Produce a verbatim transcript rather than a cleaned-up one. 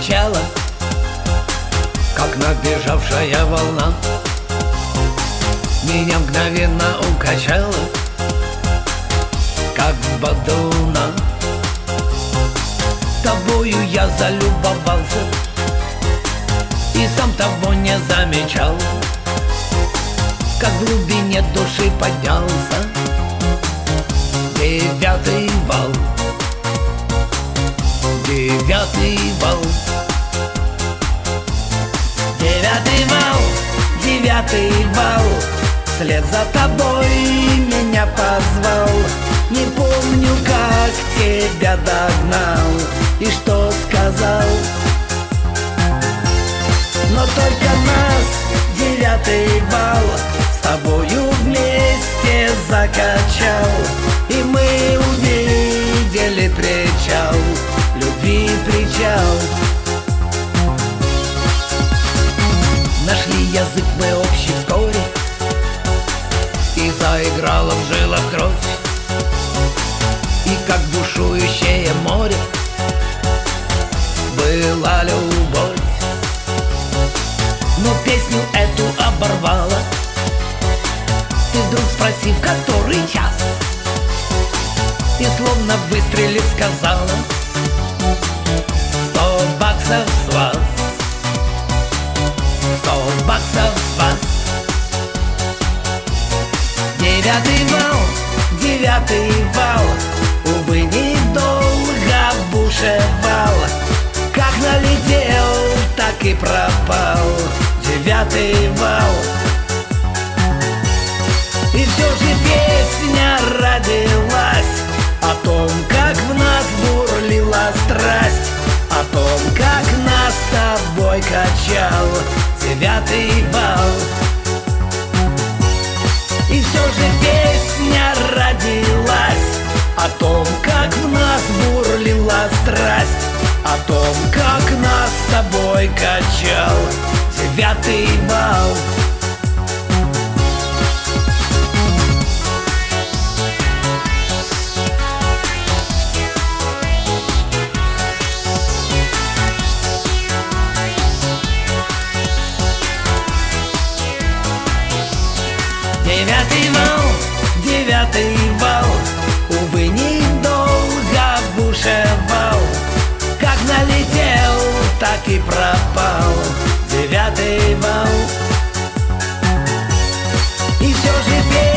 начала, как набежавшая волна, меня мгновенно укачало, как с бадуна. Тобою я залюбовался и сам того не замечал, как в глубине души поднялся девятый вал, девятый вал. Девятый вал, девятый вал, вслед за тобой меня позвал. Не помню, как тебя догнал и что сказал, но только нас девятый вал с тобою вместе закачал, и мы увидели причал, любви причал. Нашли язык мы общий вскоре, и заиграла в жилах кровь, и как бушующее море была любовь. Но песню эту оборвала ты, вдруг спросив, который час, и словно выстрелив сказала: сто баксов с вас, сто баксов с вас. Девятый вал, девятый вал, увы, недолго бушевал, как налетел, так и пропал девятый вал. И все же песня родилась о том, как в нас бурлила страсть, о том, как нас с тобой качал девятый вал. И все же песня родилась о том, как в нас бурлила страсть, о том, как нас с тобой качал девятый вал. Девятый вал, девятый вал, увы, недолго бушевал, как налетел, так и пропал девятый вал. И все же